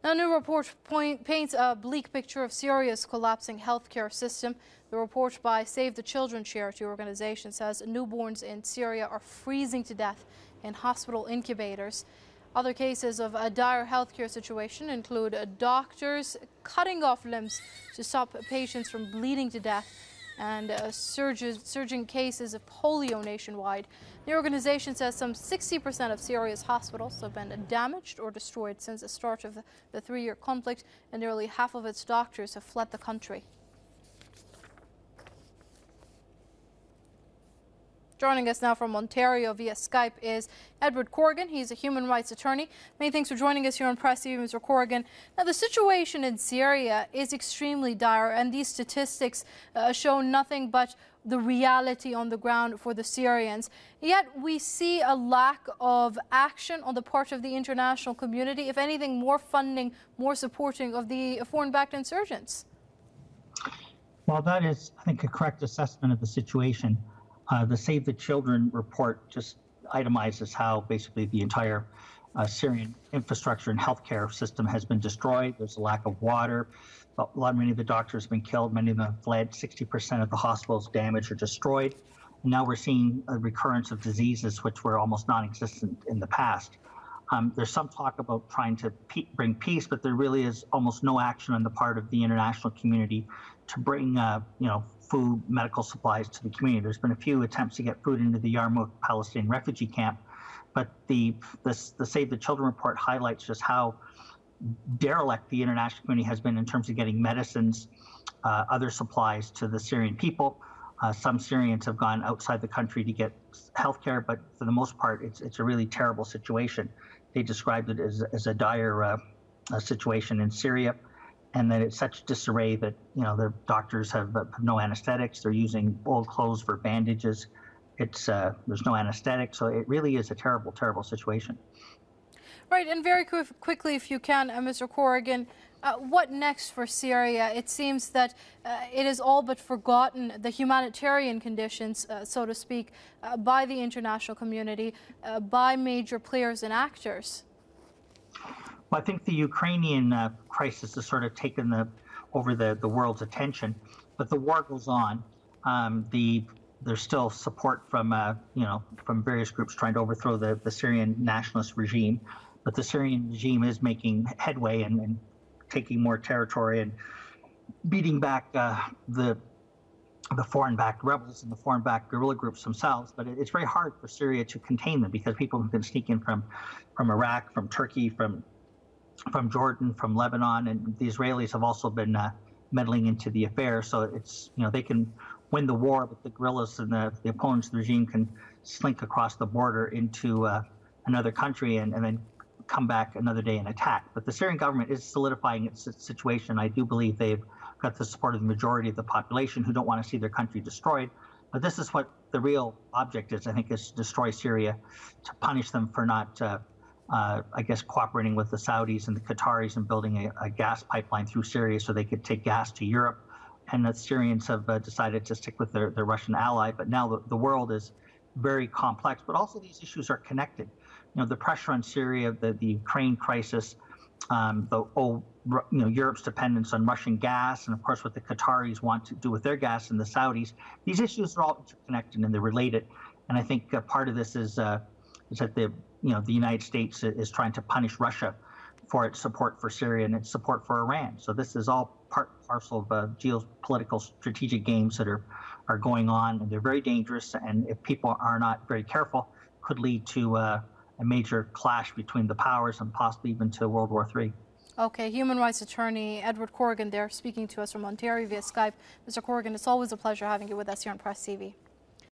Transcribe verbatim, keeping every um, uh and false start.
A new report point, paints a bleak picture of Syria's collapsing healthcare system. The report by Save the Children charity organization says newborns in Syria are freezing to death in hospital incubators. Other cases of a dire healthcare situation include doctors cutting off limbs to stop patients from bleeding to death and uh, surges, surging cases of polio nationwide. The organization says some sixty percent of Syria's hospitals have been damaged or destroyed since the start of the, the three-year conflict, and nearly half of its doctors have fled the country. Joining us now from Ontario via Skype is Edward Corrigan. He's a human rights attorney. Many thanks for joining us here on Press T V, Mister Corrigan. Now, the situation in Syria is extremely dire, and these statistics uh, show nothing but the reality on the ground for the Syrians. Yet we see a lack of action on the part of the international community, if anything, more funding, more supporting of the foreign-backed insurgents. Well, that is, I think, a correct assessment of the situation. Uh, the Save the Children report just itemizes how basically the entire uh, Syrian infrastructure and healthcare system has been destroyed. There's a lack of water. A lot, many of the doctors have been killed. Many of them have fled. sixty percent of the hospitals damaged or destroyed. And now we're seeing a recurrence of diseases which were almost non-existent in the past. Um, there's some talk about trying to pe bring peace, but there really is almost no action on the part of the international community to bring, uh, you know, food, medical supplies to the community. There's been a few attempts to get food into the Yarmouk Palestinian refugee camp, but the, the, the Save the Children report highlights just how derelict the international community has been in terms of getting medicines, uh, other supplies to the Syrian people. Uh, some Syrians have gone outside the country to get health care, but for the most part, it's, it's a really terrible situation. They described it as, as a dire uh, uh, situation in Syria, and that it's such disarray that, you know, the doctors have, uh, no anesthetics. They're using old clothes for bandages. It's uh, there's no anesthetic, so it really is a terrible, terrible situation. Right, and very qu quickly, if you can, uh, Mister Corrigan, uh, what next for Syria? It seems that uh, it is all but forgotten, the humanitarian conditions, uh, so to speak, uh, by the international community, uh, by major players and actors. Well, I think the Ukrainian uh, crisis has sort of taken the over the, the world's attention, but the war goes on. Um, the there's still support from uh, you know from various groups trying to overthrow the, the Syrian nationalist regime, but the Syrian regime is making headway and, and taking more territory and beating back uh, the the foreign-backed rebels and the foreign-backed guerrilla groups themselves. But it, it's very hard for Syria to contain them because people have been sneaking from from Iraq, from Turkey, from from Jordan, from Lebanon, and the Israelis have also been uh, meddling into the affair. So it's, you know, they can win the war, but the guerrillas and the, the opponents of the regime can slink across the border into uh, another country and, and then come back another day and attack. But the Syrian government is solidifying its situation. I do believe they've got the support of the majority of the population who don't want to see their country destroyed. But this is what the real object is, I think, is to destroy Syria, to punish them for not uh, Uh, I guess cooperating with the Saudis and the Qataris and building a, a gas pipeline through Syria so they could take gas to Europe. And the Syrians have uh, decided to stick with their, their Russian ally. But now the, the world is very complex, but also these issues are connected. You know, the pressure on Syria, the, the Ukraine crisis, um, the old, you know, Europe's dependence on Russian gas, and of course what the Qataris want to do with their gas and the Saudis. These issues are all interconnected and they're related. And I think uh, part of this is, uh, is that the you know, the United States is trying to punish Russia for its support for Syria and its support for Iran. So this is all part and parcel of uh, geopolitical strategic games that are, are going on, and they're very dangerous. And if people are not very careful, could lead to uh, a major clash between the powers and possibly even to World War Three. Okay, human rights attorney Edward Corrigan there speaking to us from Ontario via Skype. Mister Corrigan, it's always a pleasure having you with us here on Press T V.